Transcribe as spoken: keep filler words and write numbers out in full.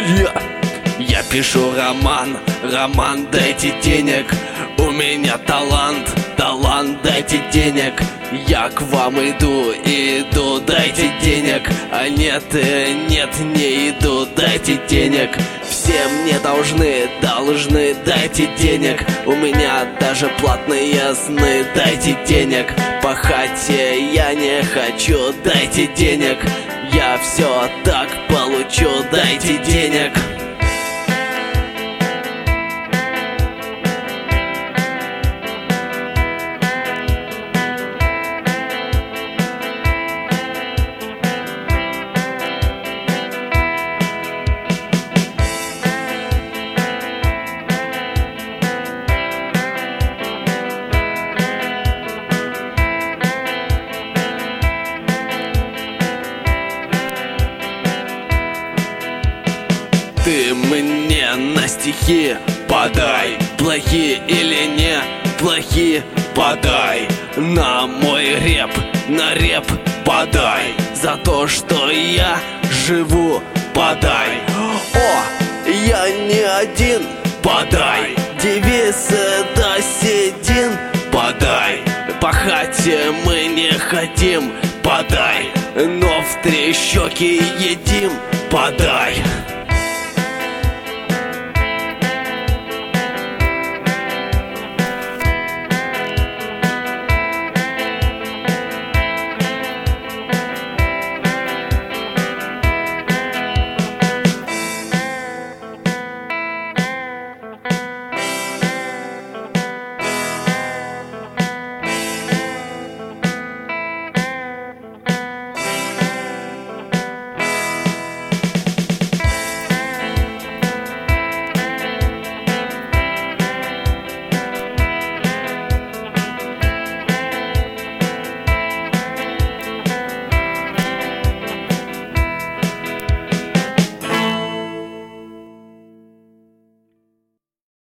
Я, я пишу роман, роман, дайте денег. У меня талант, талант, дайте денег. Я к вам иду, иду, дайте денег. А нет, э, нет, не иду, дайте денег. Все мне должны, должны, дайте денег. У меня даже платные сны, дайте денег. Пахать я не хочу, дайте денег. Я все так получу, дайте денег. Ты мне на стихи подай, плохие или не плохие, подай. На мой рэп, на рэп подай. За то, что я живу, подай. О, я не один, подай. Девиз это седин, подай. Пахать мы не хотим, подай. Но в три щеки едим, подай.